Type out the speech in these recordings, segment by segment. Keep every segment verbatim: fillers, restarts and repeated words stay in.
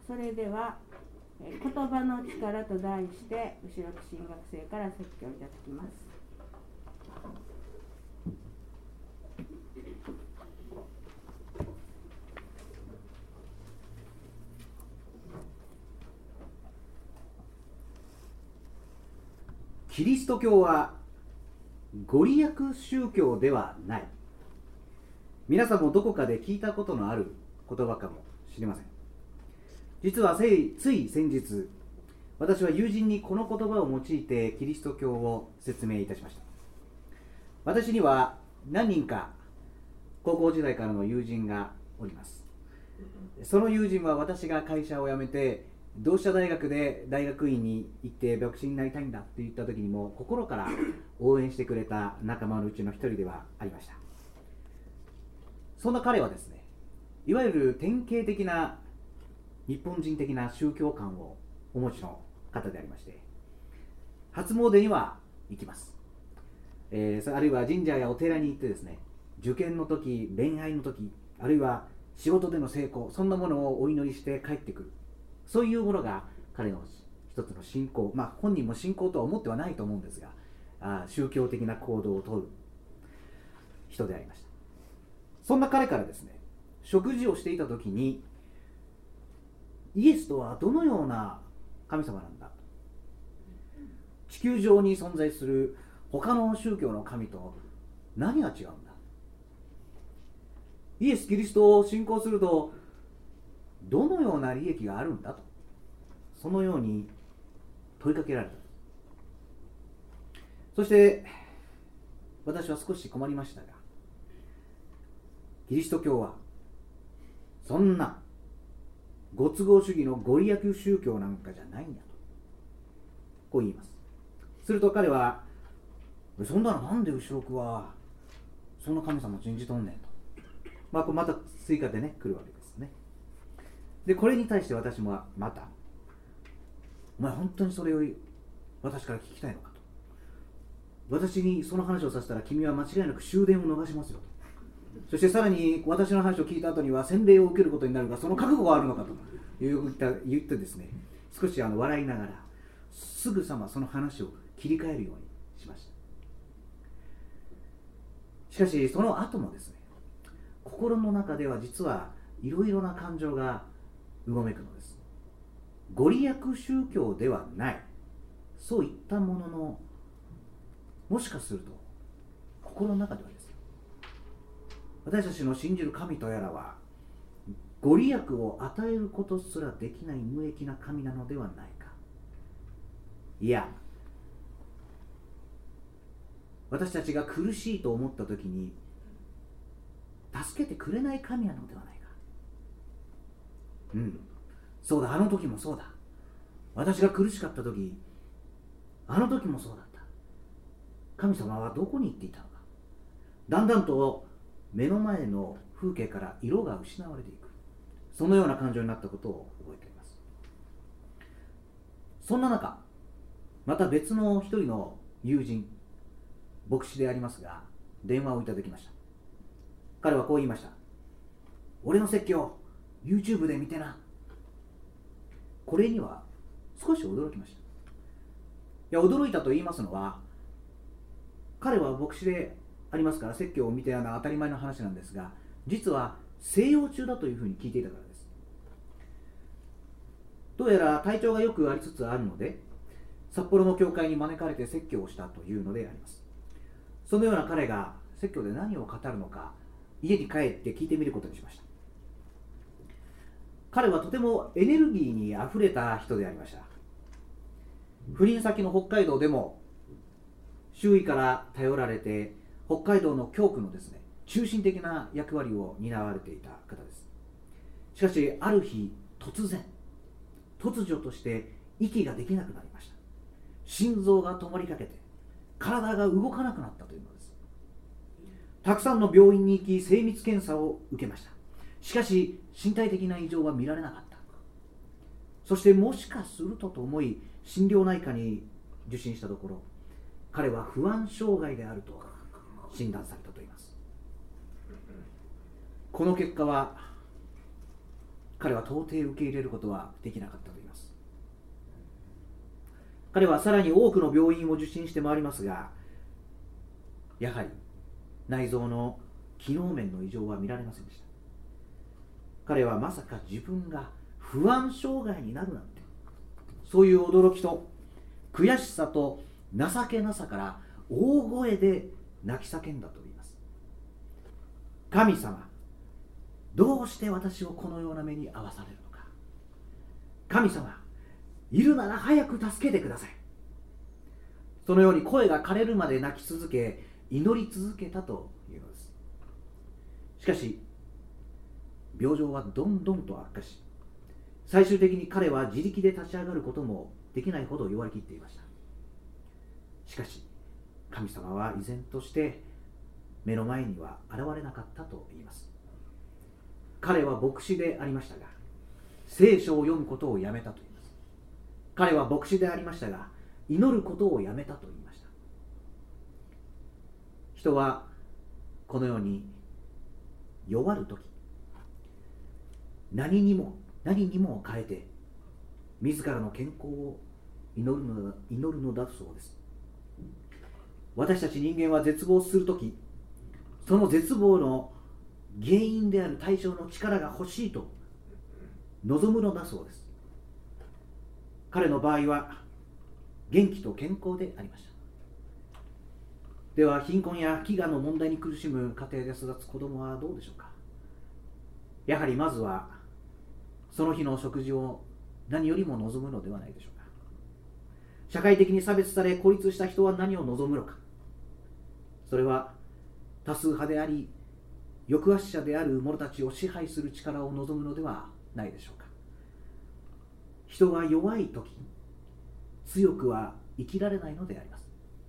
それでは言葉の力と題して後ろ新学生から説教いただきます。 キリスト教はご利益宗教ではない。皆さんもどこかで聞いたことのある言葉かもしれません。実はつい先日、私は友人にこの言葉を用いてキリスト教を説明いたしました。私には何人か高校時代からの友人がおります。その友人は私が会社を辞めて同志社大学で大学院に行って牧師になりたいんだって言った時にも心から応援してくれた仲間のうちの一人ではありました。そんな彼はですね、いわゆる典型的な日本人的な宗教観をお持ちの方でありまして、初詣には行きます、えー、あるいは神社やお寺に行ってですね、受験の時、恋愛の時、あるいは仕事での成功、そんなものをお祈りして帰ってくる、そういうものが彼の一つの信仰、まあ本人も信仰とは思ってはないと思うんですが、あ宗教的な行動をとる人でありました。そんな彼からですね、食事をしていた時に、イエスとはどのような神様なんだ、地球上に存在する他の宗教の神と何が違うんだ、イエス・キリストを信仰するとどのような利益があるんだと、そのように問いかけられた。そして私は少し困りましたが、キリスト教はそんなご都合主義のご利益宗教なんかじゃないんだと、こう言います。すると彼は、そんなのなんで後ろくはそんな神様信じとんねんと、まあ、また追加でね来るわけですね。でこれに対して私もまた、お前本当にそれを私から聞きたいのかと、私にその話をさせたら君は間違いなく終電を逃しますよと、そしてさらに私の話を聞いた後には洗礼を受けることになるが、その覚悟があるのかと言ってですね、少しあの笑いながらすぐさまその話を切り替えるようにしました。しかしその後もですね、心の中では実はいろいろな感情がうごめくのです。ご利益宗教ではない、そういったものの、もしかすると心の中ではですね、私たちの信じる神とやらはご利益を与えることすらできない無益な神なのではないか、いや私たちが苦しいと思った時に助けてくれない神なのではないか。うん、そうだ、あの時もそうだ、私が苦しかった時、あの時もそうだった。神様はどこに行っていたのか。だんだんと目の前の風景から色が失われていく、そのような感情になったことを覚えています。そんな中、また別の一人の友人、牧師でありますが、電話をいただきました。彼はこう言いました。俺の説教 YouTube で見てな。これには少し驚きました。いや、驚いたと言いますのは、彼は牧師でありますから説教を見てやな当たり前の話なんですが、実は静養中だというふうに聞いていたからです。どうやら体調がよくありつつあるので、札幌の教会に招かれて説教をしたというのであります。そのような彼が説教で何を語るのか、家に帰って聞いてみることにしました。彼はとてもエネルギーにあふれた人でありました。赴任先の北海道でも周囲から頼られて、北海道の教区のですね、中心的な役割を担われていた方です。しかしある日突然突如として息ができなくなりました。心臓が止まりかけて体が動かなくなったというのです。たくさんの病院に行き精密検査を受けました。しかし身体的な異常は見られなかった。そしてもしかするとと思い心療内科に受診したところ、彼は不安障害であると診断されたといいます。この結果は彼は到底受け入れることはできなかったと言います。彼はさらに多くの病院を受診して回りますが、やはり内臓の機能面の異常は見られませんでした。彼はまさか自分が不安障害になるなんて、そういう驚きと悔しさと情けなさから大声で泣き叫んだと言います。神様、どうして私をこのような目に遭わされるのか。神様、いるなら早く助けてください。そのように声が枯れるまで泣き続け、祈り続けたというのです。しかし病状はどんどんと悪化し、最終的に彼は自力で立ち上がることもできないほど弱りきっていました。しかし神様は依然として目の前には現れなかったと言います。彼は牧師でありましたが、聖書を読むことをやめたと言います。彼は牧師でありましたが、祈ることをやめたと言いました。人はこのように弱るとき、何にも何にも変えて自らの健康を祈るのだ、祈るのだそうです。私たち人間は絶望するとき、その絶望の原因である対象の力が欲しいと望むのだそうです。彼の場合は元気と健康でありました。では貧困や飢餓の問題に苦しむ家庭で育つ子供はどうでしょうか。やはりまずはその日の食事を何よりも望むのではないでしょうか。社会的に差別され孤立した人は何を望むのか。それは多数派であり抑圧者である者たちを支配する力を望むのではないでしょうか。人が弱い時、強くは生きられないのであります。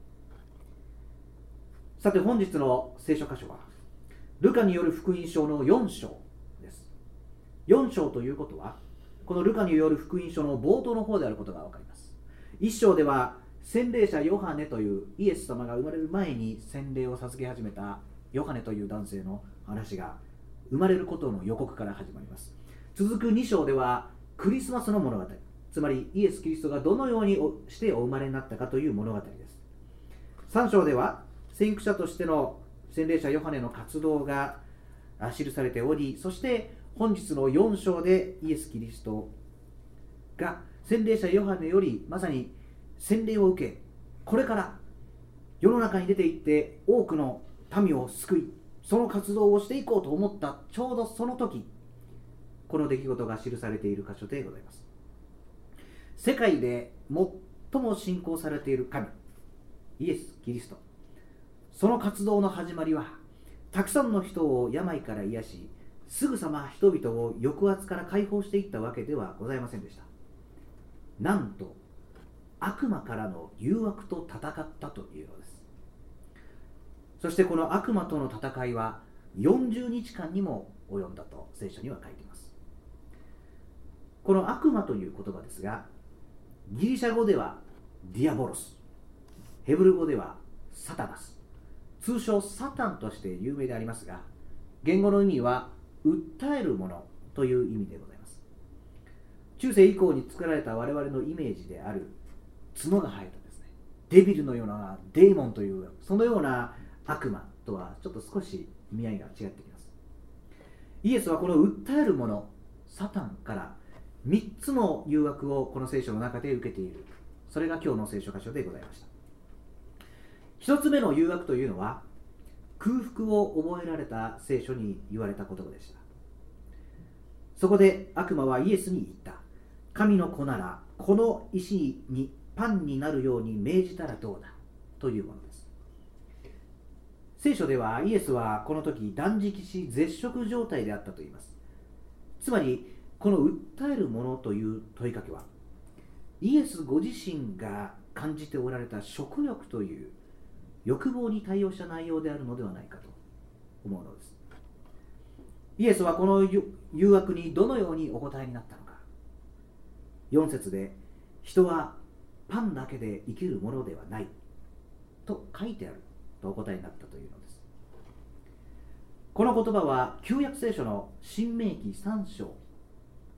さて本日の聖書箇所はルカによる福音書のよん章です。よん章ということはこのルカによる福音書の冒頭の方であることが分かります。いっ章では洗礼者ヨハネというイエス様が生まれる前に洗礼を授け始めたヨハネという男性の話が生まれることの予告から始まります。続くに章ではクリスマスの物語、つまりイエス・キリストがどのようにしてお生まれになったかという物語です。さん章では先駆者としての洗礼者ヨハネの活動が記されており、そして本日のよん章でイエス・キリストが洗礼者ヨハネよりまさに洗礼を受け、これから世の中に出て行って多くの民を救い、その活動をしていこうと思ったちょうどその時、この出来事が記されている箇所でございます。世界で最も信仰されている神、イエス・キリスト、その活動の始まりはたくさんの人を病から癒し、すぐさま人々を抑圧から解放していったわけではございませんでした。なんと悪魔からの誘惑と戦ったというのです。そしてこの悪魔との戦いはよんじゅうにちかんにも及んだと聖書には書いています。この悪魔という言葉ですが、ギリシャ語ではディアボロス、ヘブル語ではサタナス、通称サタンとして有名でありますが、言語の意味は訴えるものという意味でございます。中世以降に作られた我々のイメージである角が生えたですね、デビルのようなデーモンというそのような悪魔とはちょっと少し意味合いが違ってきます。イエスはこの訴えるものサタンからみっつの誘惑をこの聖書の中で受けている。それが今日の聖書箇所でございました。一つ目の誘惑というのは空腹を覚えられた聖書に言われた言葉でした。そこで悪魔はイエスに言った。神の子ならこの石にパンになるように命じたらどうだというものです。聖書ではイエスはこの時断食し絶食状態であったと言います。つまりこの訴えるものという問いかけはイエスご自身が感じておられた食欲という欲望に対応した内容であるのではないかと思うのです。イエスはこの誘惑にどのようにお答えになったのか。よん節で人はパンだけで生きるものではないと書いてあるとお答えになったというのです。この言葉は旧約聖書の新明記さん章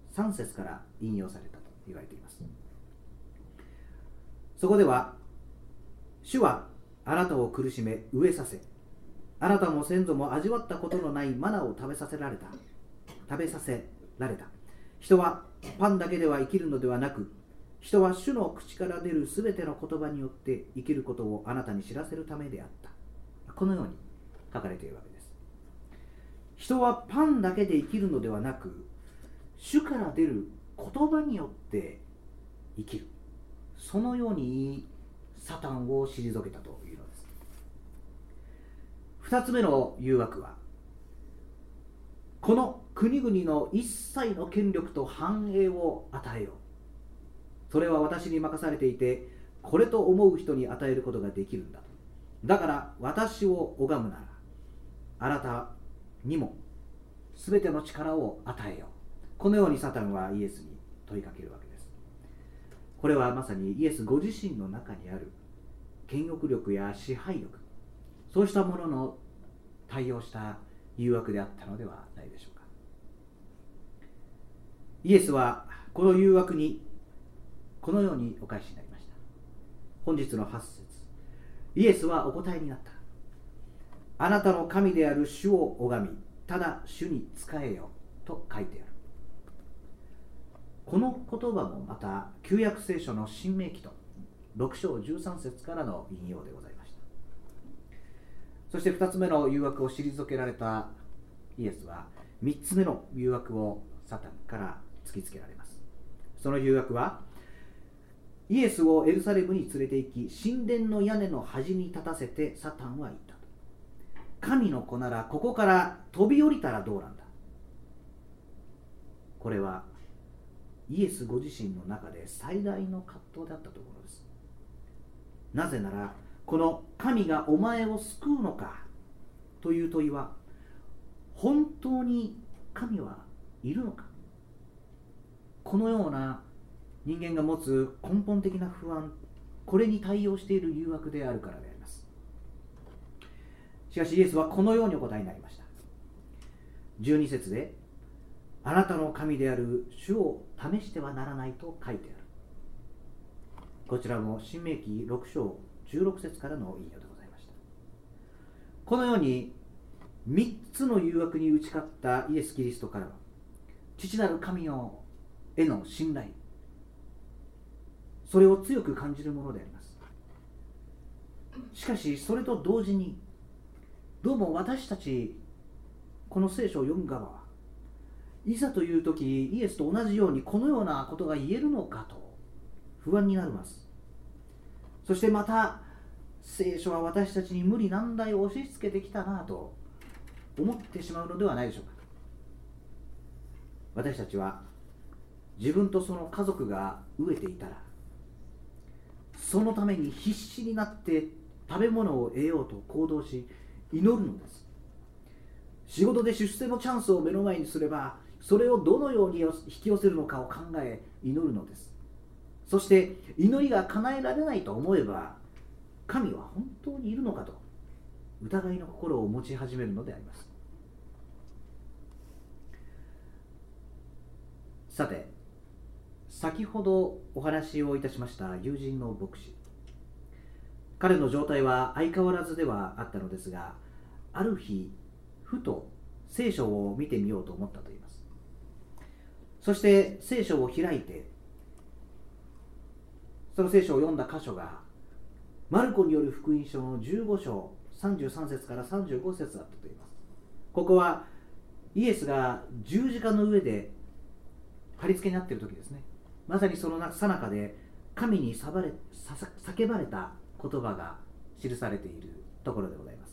さん節から引用されたと言われています。そこでは、主はあなたを苦しめ飢えさせ、あなたも先祖も味わったことのないマナを食べさせられた食べさせられた。人はパンだけでは生きるのではなく、人は主の口から出るすべての言葉によって生きることをあなたに知らせるためであった。このように書かれているわけです。人はパンだけで生きるのではなく、主から出る言葉によって生きる。そのようにサタンを退けたというのです。二つ目の誘惑は、この国々の一切の権力と繁栄を与えよう。それは私に任されていて、これと思う人に与えることができるんだと。だから私を拝むなら、あなたにもすべての力を与えよう。このようにサタンはイエスに問いかけるわけです。これはまさにイエスご自身の中にある権力力や支配力、そうしたものの対応した誘惑であったのではないでしょうか。イエスはこの誘惑にこのようにお返しになりました。本日のはち節、イエスはお答えになった。あなたの神である主を拝み、ただ主に仕えよと書いてある。この言葉もまた旧約聖書の新明記とろく章じゅうさん節からの引用でございました。そしてふたつめの誘惑を退けられたイエスはみっつめの誘惑をサタンから突きつけられます。その誘惑は、イエスをエルサレムに連れて行き、神殿の屋根の端に立たせてサタンは言ったと。神の子ならここから飛び降りたらどうなんだ。これはイエスご自身の中で最大の葛藤であったところです。なぜなら、この神がお前を救うのかという問いは、本当に神はいるのか。このような人間が持つ根本的な不安、これに対応している誘惑であるからであります。しかしイエスはこのようにお答えになりました。じゅうに節で、あなたの神である主を試してはならないと書いてある。こちらも新明記ろく章じゅうろく節からの引用でございました。このようにみっつの誘惑に打ち勝ったイエス・キリストからは、父なる神のへの信頼、それを強く感じるものであります。しかしそれと同時に、どうも私たちこの聖書を読む側は、いざという時イエスと同じようにこのようなことが言えるのかと不安になります。そしてまた聖書は私たちに無理難題を押し付けてきたなと思ってしまうのではないでしょうか。私たちは自分とその家族が飢えていたら、そのために必死になって食べ物を得ようと行動し祈るのです。仕事で出世のチャンスを目の前にすれば、それをどのように引き寄せるのかを考え祈るのです。そして祈りが叶えられないと思えば、神は本当にいるのかと疑いの心を持ち始めるのであります。さて、先ほどお話をいたしました友人の牧師、彼の状態は相変わらずではあったのですが、ある日ふと聖書を見てみようと思ったといいます。そして聖書を開いて、その聖書を読んだ箇所がマルコによる福音書のじゅうご章さんじゅうさん節からさんじゅうご節だったといいます。ここはイエスが十字架の上で貼り付けになっている時ですね。まさにその最中で神に叫ばれ、叫ばれた言葉が記されているところでございます。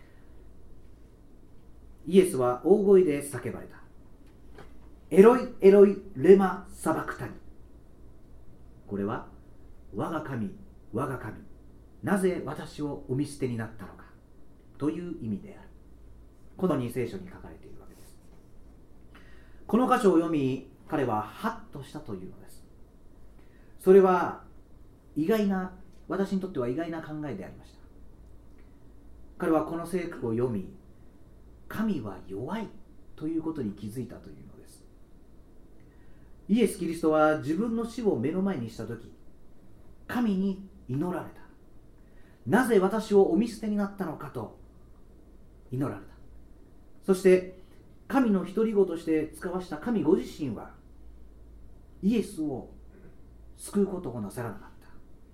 イエスは大声で叫ばれた。エロイエロイレマサバクタニ。これは我が神我が神、なぜ私をお見捨てになったのかという意味である。このに聖書に書かれているわけです。この箇所を読み、彼はハッとしたというのです。それは意外な、私にとっては意外な考えでありました。彼はこの聖句を読み、神は弱いということに気づいたというのです。 イエス・キリストは自分の死を目の前にしたとき、神に祈られた。なぜ私をお見捨てになったのかと祈られた。そして神の独り子として使わした神ご自身はイエスを救うことをなさらなかった。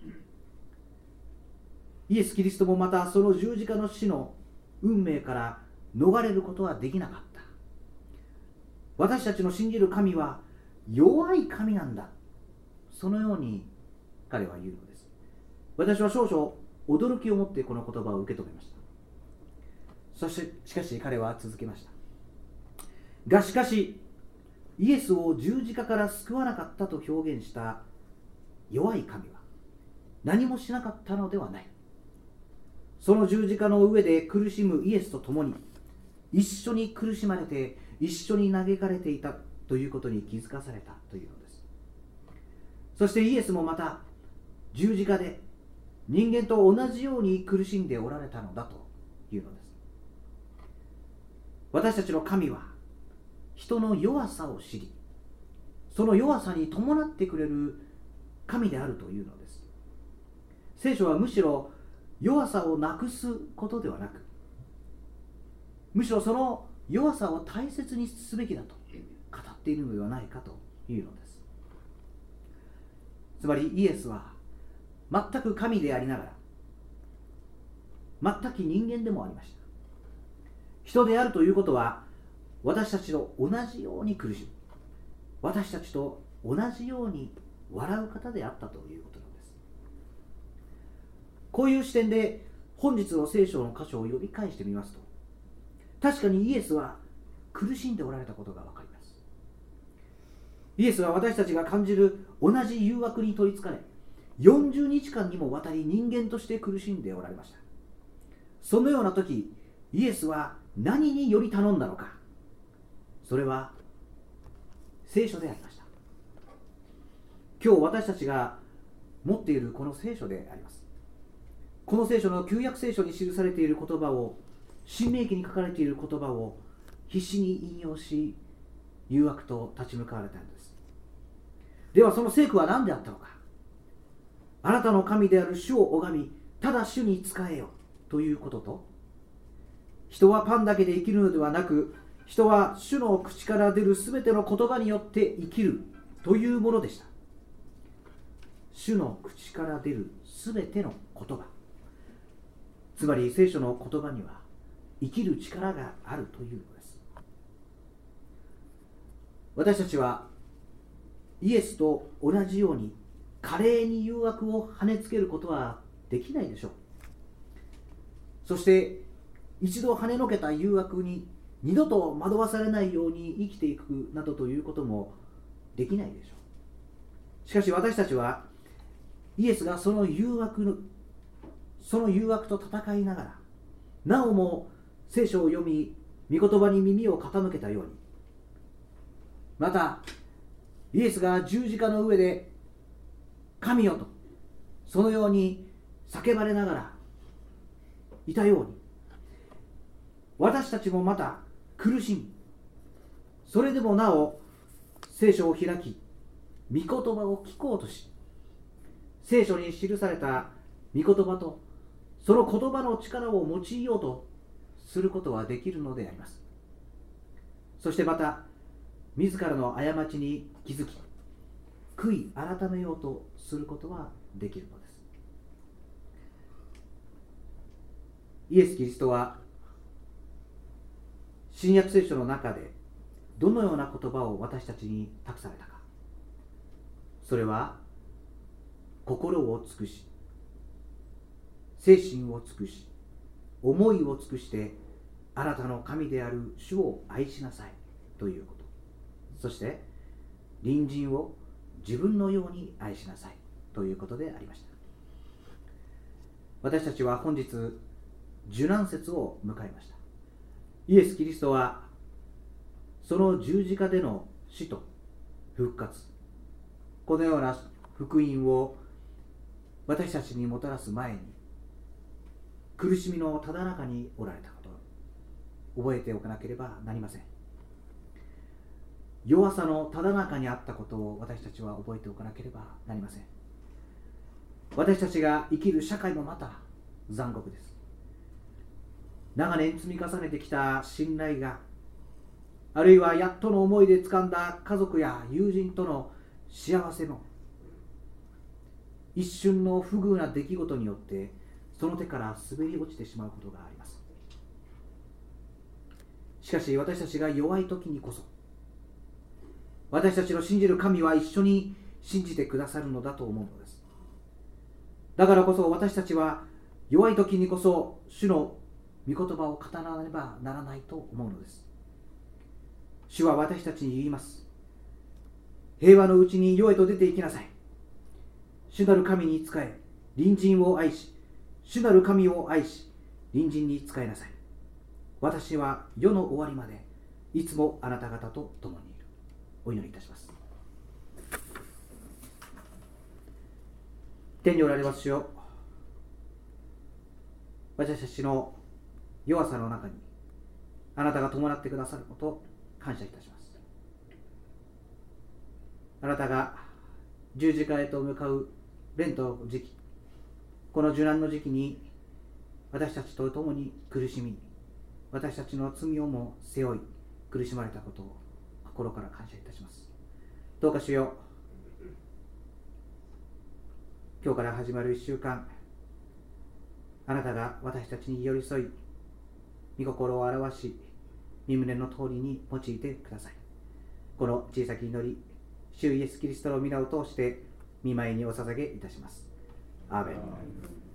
イエス・キリストもまたその十字架の死の運命から逃れることはできなかった。私たちの信じる神は弱い神なんだ、そのように彼は言うのです。私は少々驚きを持ってこの言葉を受け止めました。そしてしかし彼は続けました。がしかしイエスを十字架から救わなかったと表現した弱い神は何もしなかったのではない。その十字架の上で苦しむイエスと共に一緒に苦しまれて一緒に嘆かれていたということに気づかされたというのです。そしてイエスもまた十字架で人間と同じように苦しんでおられたのだというのです。私たちの神は人の弱さを知り、その弱さに伴ってくれる神であるというのです。聖書はむしろ弱さをなくすことではなく、むしろその弱さを大切にすべきだと語っているのではないかというのです。つまりイエスは全く神でありながら全く人間でもありました。人であるということは私たちと同じように苦しむ、私たちと同じように笑う方であったということなんです。こういう視点で本日の聖書の箇所を読み返してみますと、確かにイエスは苦しんでおられたことが分かります。イエスは私たちが感じる同じ誘惑に取りつかれ、よんじゅうにちかんにもわたり人間として苦しんでおられました。そのような時、イエスは何により頼んだのか。それは聖書でありました。今日私たちが持っているこの聖書であります。この聖書の旧約聖書に記されている言葉を、新明記に書かれている言葉を必死に引用し、誘惑と立ち向かわれたのです。ではその聖句は何であったのか。あなたの神である主を拝み、ただ主に仕えよということと、人はパンだけで生きるのではなく、人は主の口から出るすべての言葉によって生きるというものでした。主の口から出るすべての言葉、つまり聖書の言葉には生きる力があるというのです。私たちはイエスと同じように華麗に誘惑を跳ねつけることはできないでしょう。そして一度跳ねのけた誘惑に二度と惑わされないように生きていくなどということもできないでしょう。しかし私たちはイエスがその誘惑のその誘惑と戦いながら、なおも聖書を読み、御言葉に耳を傾けたように、またイエスが十字架の上で神よとそのように叫ばれながらいたように、私たちもまた苦しみ、それでもなお聖書を開き、御言葉を聞こうとし、聖書に記された御言葉とその言葉の力を用いようとすることはできるのであります。そしてまた自らの過ちに気づき、悔い改めようとすることはできるのです。イエス・キリストは新約聖書の中でどのような言葉を私たちに託されたか。それは心を尽くし、精神を尽くし、思いを尽くしてあなたの神である主を愛しなさいということ。そして隣人を自分のように愛しなさいということでありました。私たちは本日受難節を迎えました。イエス・キリストはその十字架での死と復活、このような福音を私たちにもたらす前に苦しみのただ中におられたことを覚えておかなければなりません。 弱さのただ中にあったことを私たちは覚えておかなければなりません。私たちが生きる社会もまた残酷です。長年積み重ねてきた信頼が、あるいはやっとの思いで掴んだ家族や友人との幸せも、一瞬の不遇な出来事によってその手から滑り落ちてしまうことがあります。しかし私たちが弱い時にこそ、私たちの信じる神は一緒に信じてくださるのだと思うのです。だからこそ私たちは弱い時にこそ主の御言葉を語らねばならないと思うのです。主は私たちに言います。平和のうちに世へと出て行きなさい。主なる神に仕え、隣人を愛し、主なる神を愛し、隣人に仕えなさい。私は世の終わりまでいつもあなた方と共にいる。お祈りいたします。天におられます主よ、私たちの弱さの中にあなたが伴ってくださることを感謝いたします。あなたが十字架へと向かうレントの時期、この受難の時期に私たちと共に苦しみ、私たちの罪をも背負い苦しまれたことを心から感謝いたします。どうか主よ、今日から始まる一週間、あなたが私たちに寄り添い、御心を表し、御胸の通りに用いてください。この小さき祈り、主イエスキリストの皆を通して御前にお捧げいたします。アーメン。